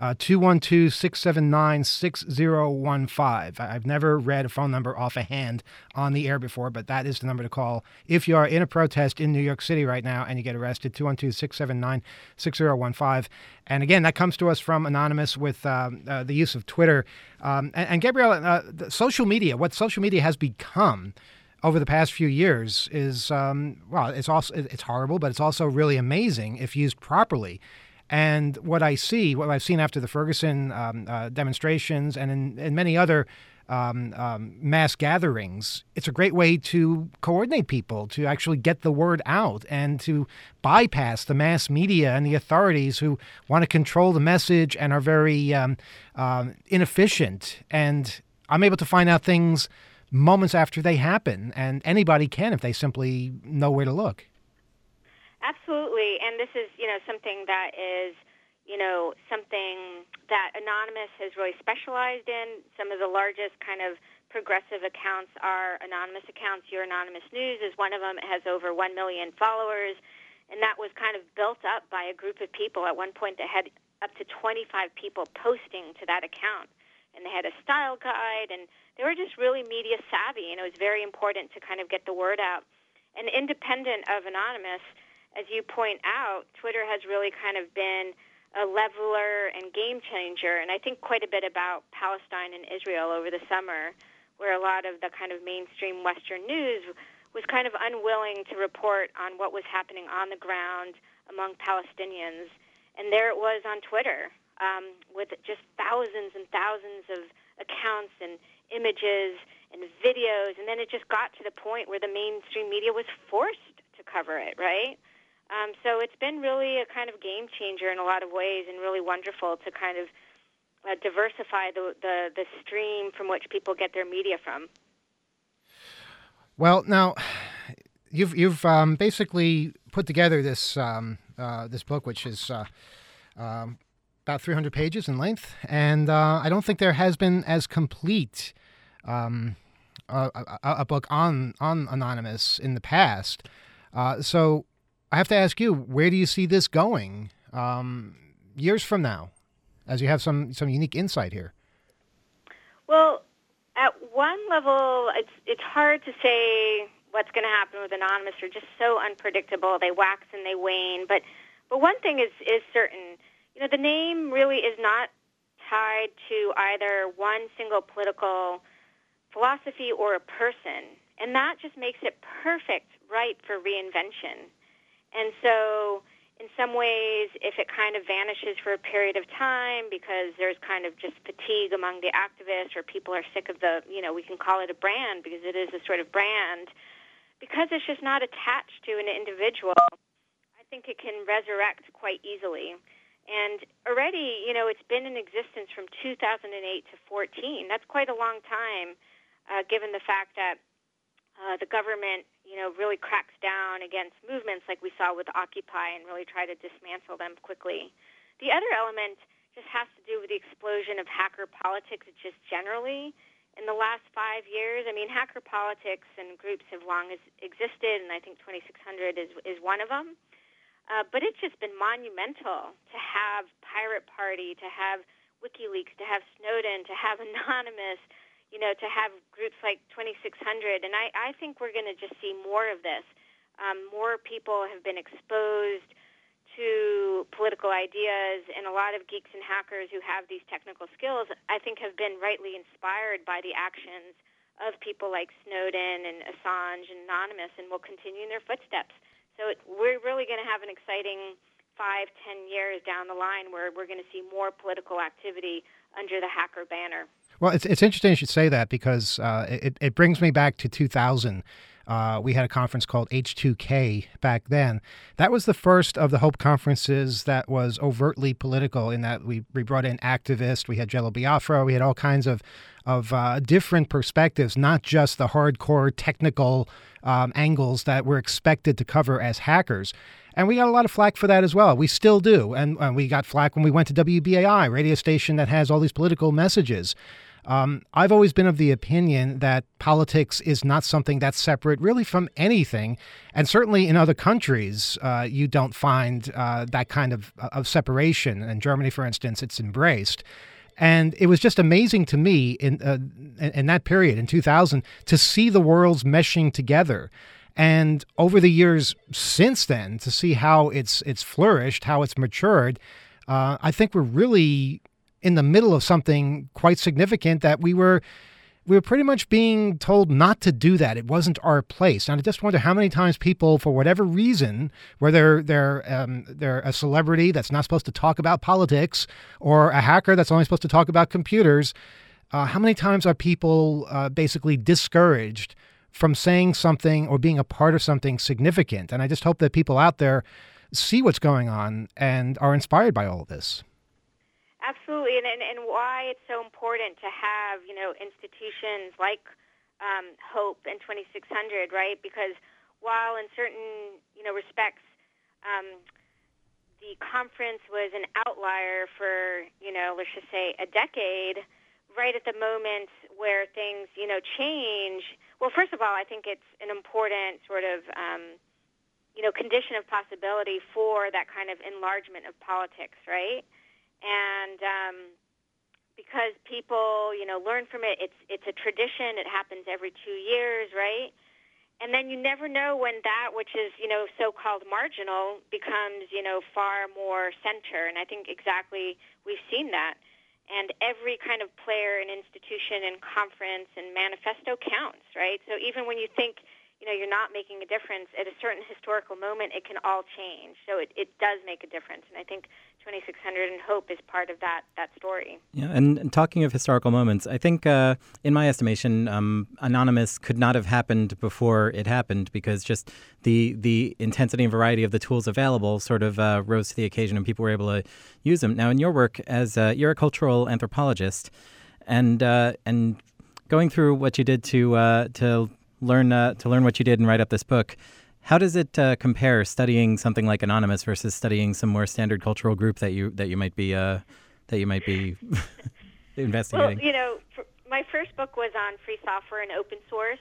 212-679-6015. I've never read a phone number off a hand on the air before, but that is the number to call if you are in a protest in New York City right now and you get arrested, 212-679-6015. And again, that comes to us from Anonymous with the use of Twitter. And Gabrielle, social media, what social media has become over the past few years is, it's horrible, but it's also really amazing if used properly. And what I've seen after the Ferguson demonstrations and in many other mass gatherings, it's a great way to coordinate people, to actually get the word out and to bypass the mass media and the authorities who want to control the message and are very inefficient. And I'm able to find out things moments after they happen, and anybody can if they simply know where to look. Absolutely, and this is, something that is, something that Anonymous has really specialized in. Some of the largest kind of progressive accounts are anonymous accounts. Your Anonymous News is one of them. It has over 1 million followers, and that was kind of built up by a group of people. At one point, they had up to 25 people posting to that account. And they had a style guide, and they were just really media savvy, and it was very important to kind of get the word out. And independent of Anonymous, as you point out, Twitter has really kind of been a leveler and game changer, and I think quite a bit about Palestine and Israel over the summer, where a lot of the kind of mainstream Western news was kind of unwilling to report on what was happening on the ground among Palestinians. And there it was on Twitter, with just thousands and thousands of accounts and images and videos, and then it just got to the point where the mainstream media was forced to cover it, right? So it's been really a kind of game changer in a lot of ways, and really wonderful to kind of diversify the stream from which people get their media from. Well, now you've basically put together this this book, which is about 300 pages in length, and I don't think there has been as complete a book on Anonymous in the past. So I have to ask you, where do you see this going years from now, as you have some unique insight here? Well, at one level, it's hard to say what's going to happen with Anonymous. They're just so unpredictable. They wax and they wane. But one thing is certain. You know, the name really is not tied to either one single political philosophy or a person. And that just makes it perfect, right, for reinvention. And so in some ways, if it kind of vanishes for a period of time because there's kind of just fatigue among the activists, or people are sick of the, we can call it a brand because it is a sort of brand, because it's just not attached to an individual, I think it can resurrect quite easily. And already, it's been in existence from 2008 to 14. That's quite a long time, given the fact that the government, really cracks down against movements like we saw with Occupy and really try to dismantle them quickly. The other element just has to do with the explosion of hacker politics just generally. In the last 5 years, hacker politics and groups have long existed, and I think 2600 is one of them. But it's just been monumental to have Pirate Party, to have WikiLeaks, to have Snowden, to have Anonymous, to have groups like 2600. And I think we're going to just see more of this. More people have been exposed to political ideas, and a lot of geeks and hackers who have these technical skills, I think, have been rightly inspired by the actions of people like Snowden and Assange and Anonymous, and will continue in their footsteps. So we're really going to have an exciting 5-10 years down the line where we're going to see more political activity under the hacker banner. Well, it's interesting you should say that, because it brings me back to 2000. We had a conference called H2K back then. That was the first of the Hope conferences that was overtly political, in that we brought in activists. We had Jello Biafra. We had all kinds of different perspectives, not just the hardcore technical angles that we're expected to cover as hackers. And we got a lot of flack for that as well. We still do. And we got flack when we went to WBAI, radio station that has all these political messages. I've always been of the opinion that politics is not something that's separate really from anything. And certainly in other countries, you don't find that kind of separation. In Germany, for instance, it's embraced. And it was just amazing to me in that period, in 2000, to see the worlds meshing together. And over the years since then, to see how it's flourished, how it's matured, I think we're really in the middle of something quite significant, that we were pretty much being told not to do that. It wasn't our place. And I just wonder how many times people, for whatever reason, whether they're a celebrity that's not supposed to talk about politics, or a hacker that's only supposed to talk about computers, how many times are people basically discouraged from saying something or being a part of something significant? And I just hope that people out there see what's going on and are inspired by all of this. Absolutely, and why it's so important to have, institutions like Hope and 2600, right? Because while in certain, respects, the conference was an outlier for, let's just say a decade, right at the moment where things, change. Well, first of all, I think it's an important sort of, condition of possibility for that kind of enlargement of politics, right? and because people, learn from it, it's a tradition. It happens every 2 years, right? And then you never know when that which is, so-called marginal becomes, far more center. And I think exactly we've seen that. And every kind of player and institution and conference and manifesto counts, right? So even when you think, you're not making a difference, at a certain historical moment, it can all change. So it does make a difference. And I think 2600 and Hope is part of that story. Yeah, and talking of historical moments, I think, in my estimation, Anonymous could not have happened before it happened, because just the intensity and variety of the tools available sort of rose to the occasion, and people were able to use them. Now, in your work as you're a cultural anthropologist, and going through what you did to learn what you did and write up this book, how does it compare studying something like Anonymous versus studying some more standard cultural group that you might be investigating? Well, my first book was on free software and open source,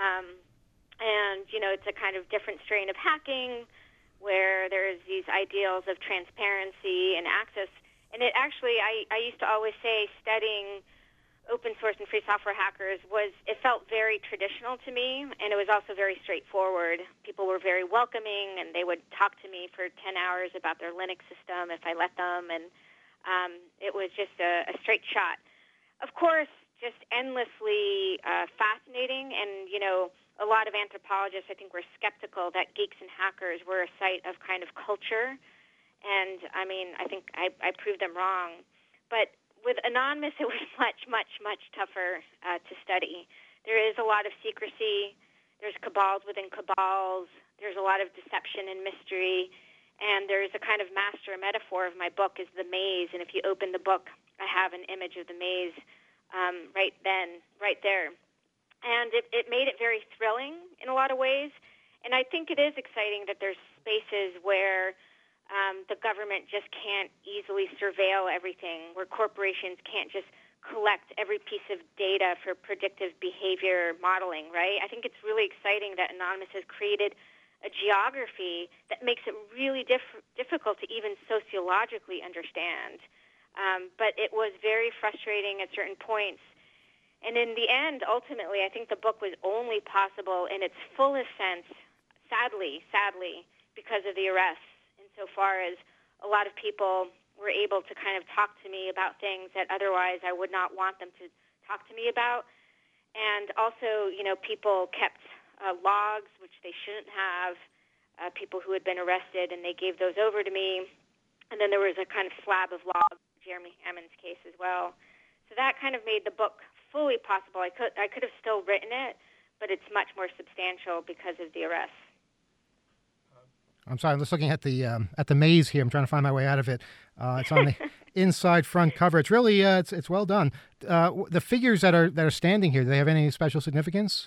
and it's a kind of different strain of hacking where there's these ideals of transparency and access. And it actually, I used to always say, studying open source and free software hackers it felt very traditional to me, and it was also very straightforward. People were very welcoming, and they would talk to me for 10 hours about their Linux system if I let them, and it was just a straight shot. Of course, just endlessly fascinating, and, a lot of anthropologists, I think, were skeptical that Geeks and Hackers were a site of kind of culture, and, I think I proved them wrong. But with Anonymous, it was much, much, much tougher to study. There is a lot of secrecy. There's cabals within cabals. There's a lot of deception and mystery. And there's a kind of master metaphor of my book is the maze. And if you open the book, I have an image of the maze right there. And it made it very thrilling in a lot of ways. And I think it is exciting that there's spaces where the government just can't easily surveil everything, where corporations can't just collect every piece of data for predictive behavior modeling, right? I think it's really exciting that Anonymous has created a geography that makes it really difficult to even sociologically understand. But it was very frustrating at certain points. And in the end, ultimately, I think the book was only possible in its fullest sense, sadly, because of the arrests. So far as a lot of people were able to kind of talk to me about things that otherwise I would not want them to talk to me about. And also, people kept logs, which they shouldn't have, people who had been arrested, and they gave those over to me. And then there was a kind of slab of logs in Jeremy Hammond's case as well. So that kind of made the book fully possible. I could have still written it, but it's much more substantial because of the arrests. I'm sorry, I'm just looking at the maze here. I'm trying to find my way out of it. It's on the inside front cover. It's really it's well done. The figures that are standing here, do they have any special significance?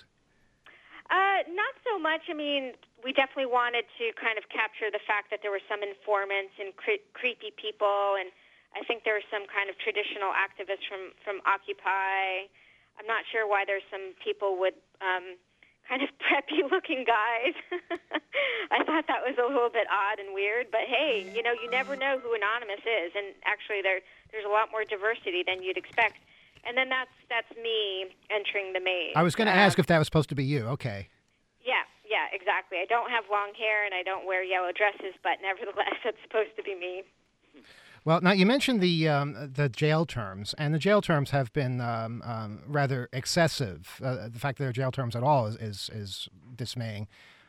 Not so much. We definitely wanted to kind of capture the fact that there were some informants and creepy people, and I think there were some kind of traditional activists from Occupy. I'm not sure why there's some people with kind of preppy-looking guys. I thought that was a little bit odd and weird, but hey, you never know who Anonymous is, and actually there's a lot more diversity than you'd expect. And then that's me entering the maze. I was going to ask if that was supposed to be you. Okay. Yeah, exactly. I don't have long hair and I don't wear yellow dresses, but nevertheless, that's supposed to be me. Well, now you mentioned the jail terms, and the jail terms have been rather excessive. The fact that there are jail terms at all is dismaying.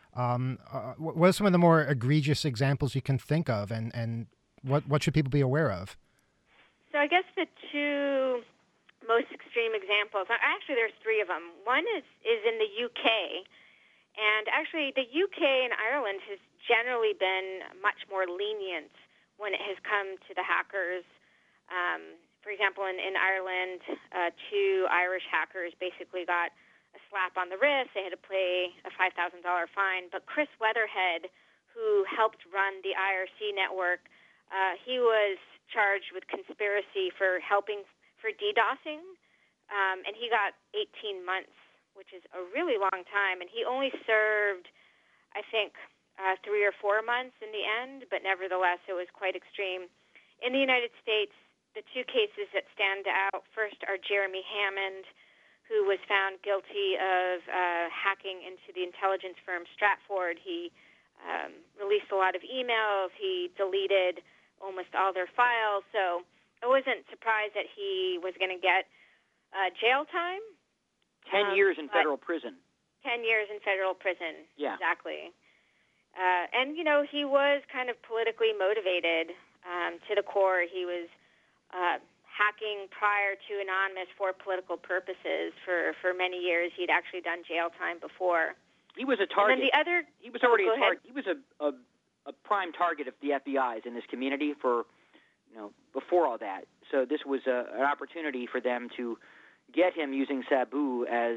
What are some of the more egregious examples you can think of, and what should people be aware of? So I guess the two most extreme examples, actually there's three of them. One is in the UK, and actually the UK and Ireland has generally been much more lenient when it has come to the hackers. For example, in Ireland, two Irish hackers basically got a slap on the wrist. They had to pay a $5,000 fine. But Chris Weatherhead, who helped run the IRC network, he was charged with conspiracy for helping for DDoSing, and he got 18 months, which is a really long time. And he only served, I think, 3 or 4 months in the end, but nevertheless, it was quite extreme. In the United States, the two cases that stand out first are Jeremy Hammond, who was found guilty of hacking into the intelligence firm Stratford. He released a lot of emails. He deleted almost all their files. So I wasn't surprised that he was going to get jail time. 10 years in federal prison. 10 years in federal prison. Yeah. Exactly. And, he was kind of politically motivated to the core. He was hacking prior to Anonymous for political purposes for many years. He'd actually done jail time before. He was a target. And then he was already a target. He was a prime target of the FBI's in this community for, before all that. So this was an opportunity for them to get him using Sabu as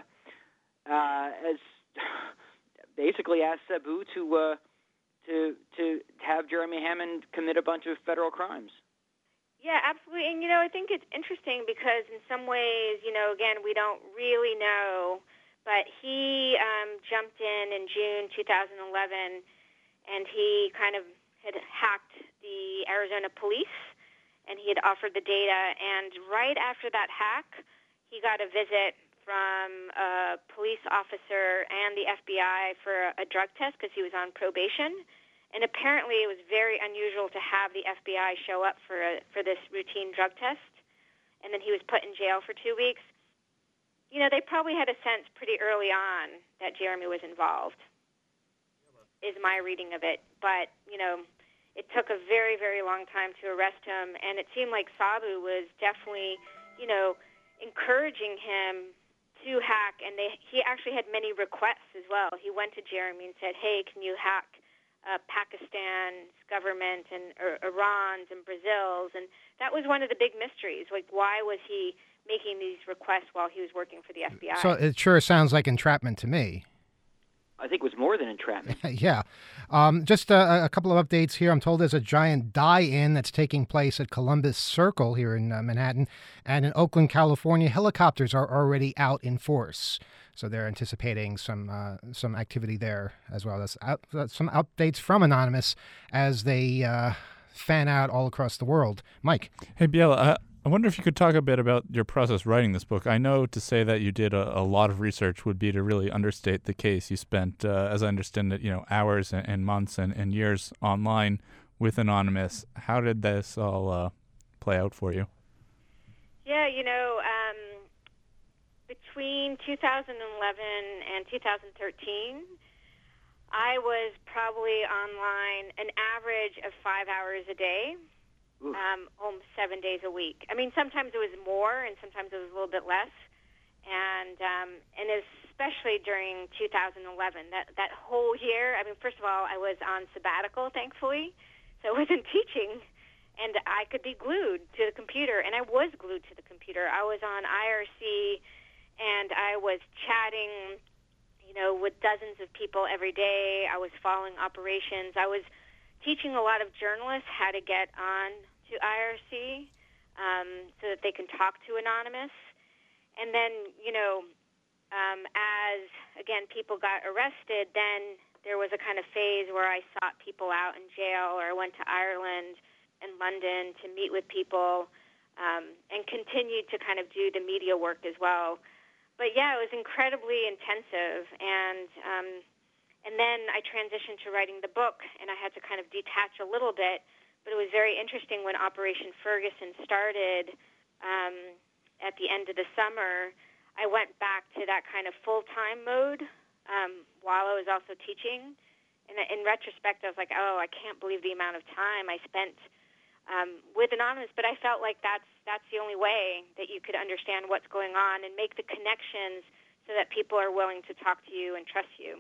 basically ask Sabu to have Jeremy Hammond commit a bunch of federal crimes. Yeah, absolutely. And, I think it's interesting because in some ways, again, we don't really know, but he jumped in June 2011, and he kind of had hacked the Arizona police, and he had offered the data. And right after that hack, he got a visit from a police officer and the FBI for a drug test because he was on probation. And apparently it was very unusual to have the FBI show up for this routine drug test. And then he was put in jail for 2 weeks. They probably had a sense pretty early on that Jeremy was involved, is my reading of it. But, it took a very, very long time to arrest him. And it seemed like Sabu was definitely, encouraging him to hack. And he actually had many requests as well. He went to Jeremy and said, hey, can you hack Pakistan's government and Iran's and Brazil's, and that was one of the big mysteries. Like, why was he making these requests while he was working for the FBI? So it sure sounds like entrapment to me. I think it was more than entrapment. Yeah. Just a couple of updates here. I'm told there's a giant die-in that's taking place at Columbus Circle here in Manhattan, and in Oakland, California, helicopters are already out in force. So they're anticipating some activity there, as well as some updates from Anonymous as they fan out all across the world. Mike. Hey, Biela, I wonder if you could talk a bit about your process writing this book. I know to say that you did a lot of research would be to really understate the case. You spent, as I understand it, hours and months and years online with Anonymous. How did this all play out for you? Yeah, between 2011 and 2013, I was probably online an average of 5 hours a day, almost 7 days a week. I mean, sometimes it was more, and sometimes it was a little bit less. And especially during 2011, that whole year. I mean, first of all, I was on sabbatical, thankfully, so I wasn't teaching. And I could be glued to the computer, and I was glued to the computer. I was on IRC, and I was chatting, with dozens of people every day. I was following operations. I was teaching a lot of journalists how to get on to IRC so that they can talk to Anonymous. And then, as, again, people got arrested, then there was a kind of phase where I sought people out in jail, or I went to Ireland and London to meet with people, and continued to kind of do the media work as well. But yeah, it was incredibly intensive, and then I transitioned to writing the book, and I had to kind of detach a little bit. But it was very interesting when Operation Ferguson started at the end of the summer. I went back to that kind of full-time mode while I was also teaching. And in retrospect, I was like, oh, I can't believe the amount of time I spent with Anonymous, but I felt like that's the only way that you could understand what's going on and make the connections so that people are willing to talk to you and trust you.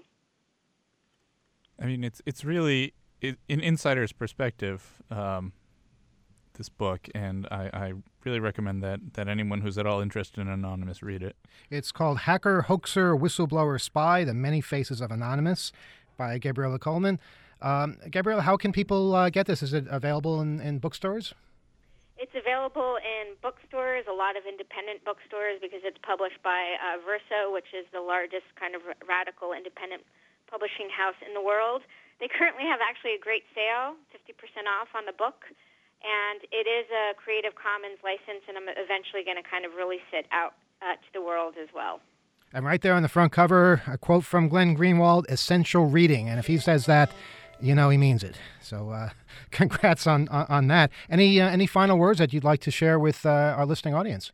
I mean, it's really an insider's perspective, this book, and I really recommend that anyone who's at all interested in Anonymous read it. It's called Hacker, Hoaxer, Whistleblower, Spy, The Many Faces of Anonymous by Gabriella Coleman. Gabriella, how can people get this? Is it available in bookstores? It's available in bookstores, a lot of independent bookstores, because it's published by Verso, which is the largest kind of radical independent publishing house in the world. They currently have actually a great sale, 50% off on the book. And it is a Creative Commons license, and I'm eventually going to kind of release it out to the world as well. And right there on the front cover, a quote from Glenn Greenwald, essential reading. And if he says that, you know he means it. So congrats on that. Any final words that you'd like to share with our listening audience?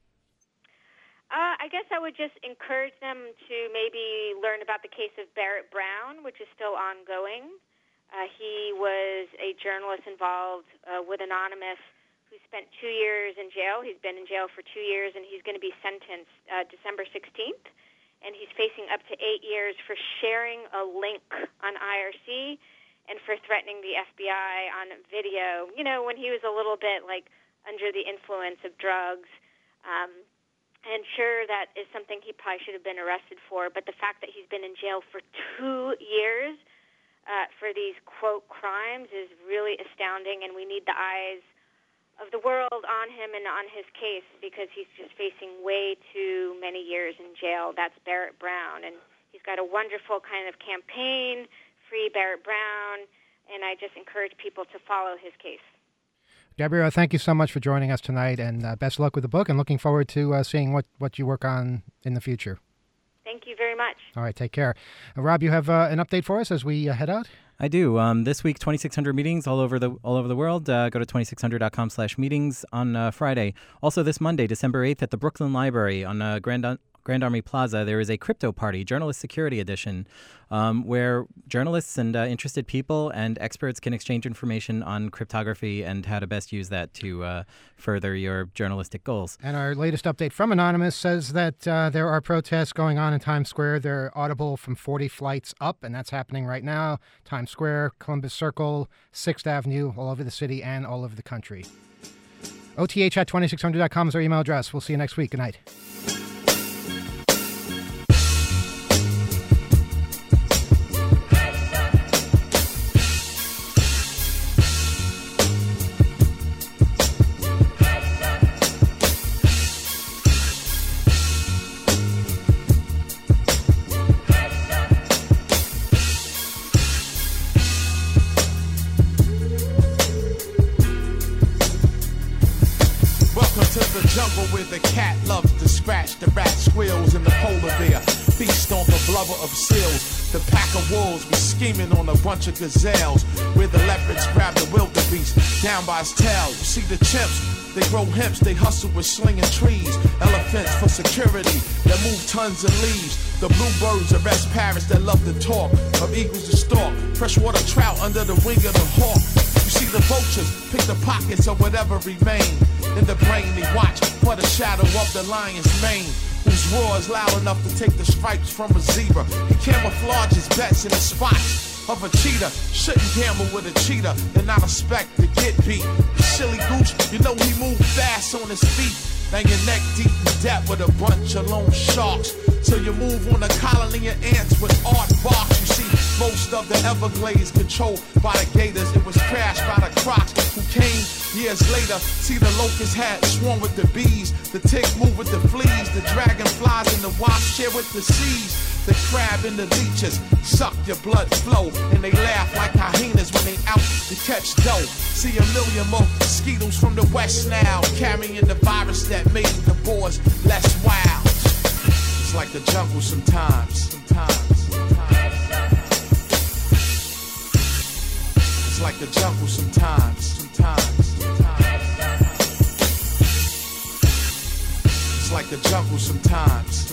I guess I would just encourage them to maybe learn about the case of Barrett Brown, which is still ongoing. He was a journalist involved with Anonymous who spent 2 years in jail. He's been in jail for 2 years, and he's going to be sentenced December 16th. And he's facing up to 8 years for sharing a link on IRC and for threatening the FBI on video, you know, when he was a little bit like under the influence of drugs. And sure, that is something he probably should have been arrested for, but the fact that he's been in jail for 2 years for these, quote, crimes is really astounding, and we need the eyes of the world on him and on his case because he's just facing way too many years in jail. That's Barrett Brown, and he's got a wonderful kind of campaign, Free Barrett Brown, and I just encourage people to follow his case. Gabrielle, thank you so much for joining us tonight, and best of luck with the book, and looking forward to seeing what you work on in the future. Thank you very much. All right, take care. Rob, you have an update for us as we head out? I do. This week, 2600 meetings all over the world. Go to 2600.com/meetings on Friday. Also, this Monday, December 8th, at the Brooklyn Library on Grand Army Plaza, there is a crypto party, Journalist Security Edition, where journalists and interested people and experts can exchange information on cryptography and how to best use that to further your journalistic goals. And our latest update from Anonymous says that there are protests going on in Times Square. They're audible from 40 flights up, and that's happening right now. Times Square, Columbus Circle, 6th Avenue, all over the city and all over the country. OTH@2600.com is our email address. We'll see you next week. Good night. Jungle where the cat loves to scratch, the rat squeals, and the polar bear feast on the blubber of seals. The pack of wolves be scheming on a bunch of gazelles, where the leopards grab the wildebeest down by his tail. You see the chimps, they grow hemps, they hustle with slinging trees. Elephants for security that move tons of leaves. The bluebirds arrest parrots that love to talk, of eagles to stalk, freshwater trout under the wing of the hawk. See the vultures pick the pockets of whatever remain. In the brain they watch for the shadow of the lion's mane, whose roar is loud enough to take the stripes from a zebra. He camouflages bets in the spots of a cheetah. Shouldn't gamble with a cheetah and not expect to get beat. You silly gooch, you know he moves fast on his feet. Now you're neck deep in debt with a bunch of lone sharks. So you move on a colony of ants with aardvarks. You see, most of the Everglades controlled by the gators. It was crashed by the crocs who came years later. See, the locust had swarm with the bees. The tick move with the fleas. The dragonflies and the wasps share with the seas. The crab and the leeches suck your blood flow, and they laugh like hyenas when they out to catch dough. See a million more mosquitoes from the west now, carrying the virus that made the boys less wild. It's like the jungle sometimes. It's like the jungle sometimes. It's like the jungle sometimes.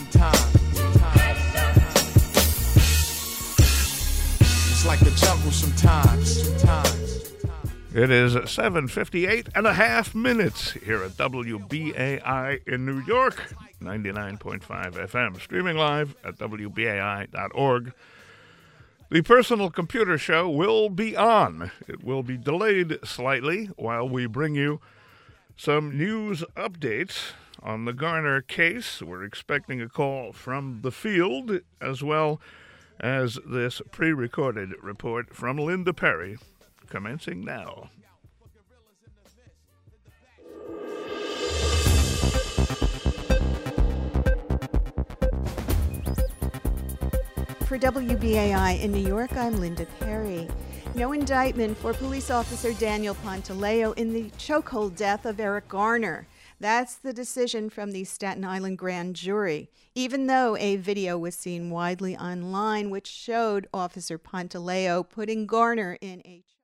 It's like the jungle sometimes. It is 7:58.5 minutes here at WBAI in New York, 99.5 FM, streaming live at WBAI.org. The Personal Computer Show will be on. It will be delayed slightly while we bring you some news updates on the Garner case. We're expecting a call from the field, as well as this pre-recorded report from Linda Perry, commencing now. For WBAI in New York, I'm Linda Perry. No indictment for police officer Daniel Pantaleo in the chokehold death of Eric Garner. That's the decision from the Staten Island grand jury, even though a video was seen widely online which showed Officer Pantaleo putting Garner in a